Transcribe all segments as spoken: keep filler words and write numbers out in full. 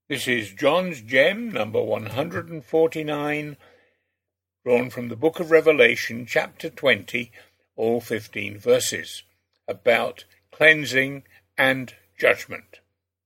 This is John's Gem, number one hundred forty-nine, drawn from the book of Revelation, chapter twenty, all fifteen verses, about cleansing and judgment.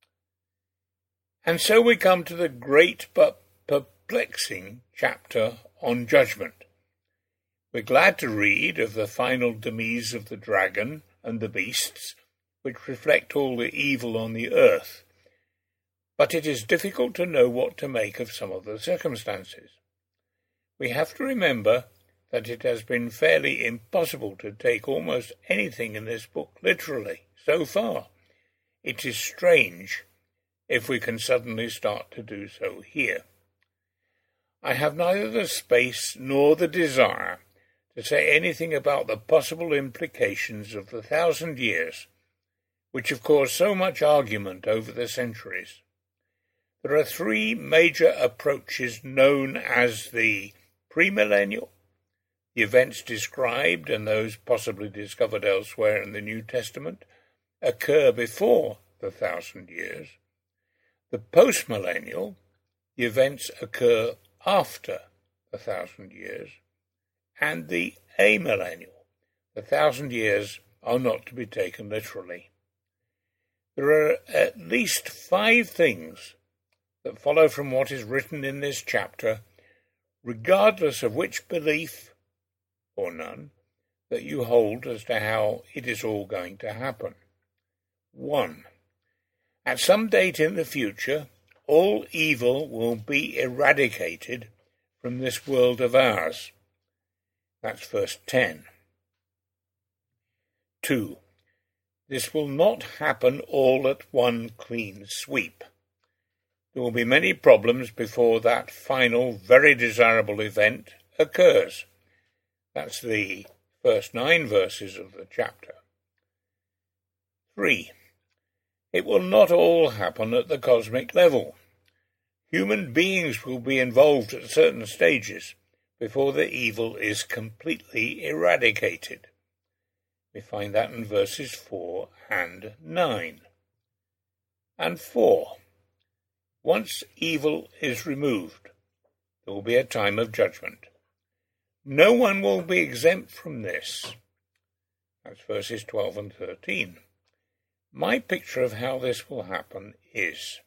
And so we come to the great but perplexing chapter on judgment. We're glad to read of the final demise of the dragon and the beasts, which reflect all the evil on the earth. But it is difficult to know what to make of some of the circumstances. We have to remember that it has been fairly impossible to take almost anything in this book literally so far. It is strange if we can suddenly start to do so here. I have neither the space nor the desire to say anything about the possible implications of the thousand years, which have caused so much argument over the centuries. There are three major approaches known as the premillennial, the events described and those possibly discovered elsewhere in the New Testament occur before the thousand years. The postmillennial, the events occur after the thousand years. And the amillennial, the thousand years are not to be taken literally. There are at least five things that follow from what is written in this chapter, regardless of which belief, or none, that you hold as to how it is all going to happen. One, at some date in the future, all evil will be eradicated from this world of ours. That's verse ten. Two, this will not happen all at one clean sweep. There will be many problems before that final, very desirable event occurs. That's the first nine verses of the chapter. Three, it will not all happen at the cosmic level. Human beings will be involved at certain stages before the evil is completely eradicated. We find that in verses four and nine. And four, once evil is removed, there will be a time of judgment. No one will be exempt from this. That's verses twelve and thirteen. My picture of how this will happen is,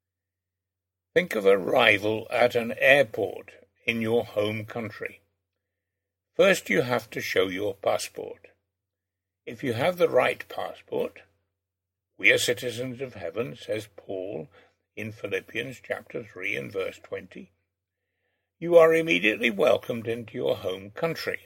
think of arrival at an airport in your home country. First you have to show your passport. If you have the right passport, we are citizens of heaven, says Paul in Philippians chapter three and verse twenty, you are immediately welcomed into your home country.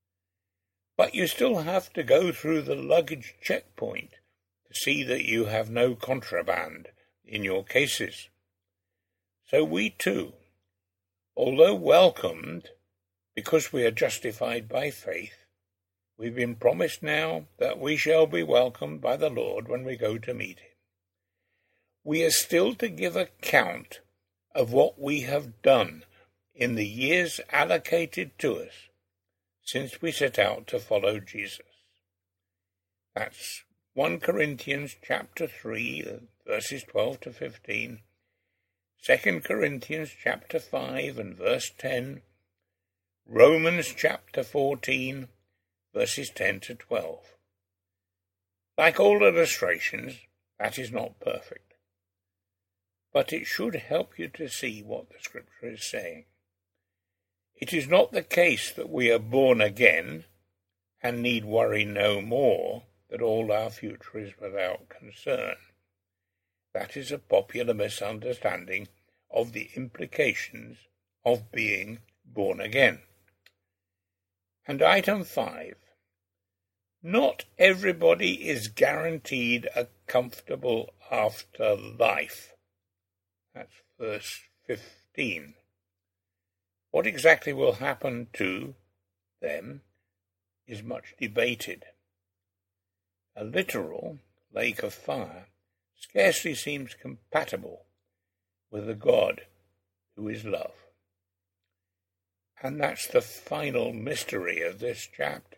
But you still have to go through the luggage checkpoint to see that you have no contraband in your cases. So we too, although welcomed because we are justified by faith, we've been promised now that we shall be welcomed by the Lord when we go to meet him. We are still to give account of what we have done in the years allocated to us since we set out to follow Jesus. That's First Corinthians chapter three, verses twelve to fifteen, Second Corinthians chapter five and verse ten, Romans chapter fourteen, verses ten to twelve. Like all illustrations, that is not perfect, but it should help you to see what the Scripture is saying. It is not the case that we are born again and need worry no more that all our future is without concern. That is a popular misunderstanding of the implications of being born again. And item five, not everybody is guaranteed a comfortable afterlife. That's verse fifteen. What exactly will happen to them is much debated. A literal lake of fire scarcely seems compatible with a God who is love. And that's the final mystery of this chapter.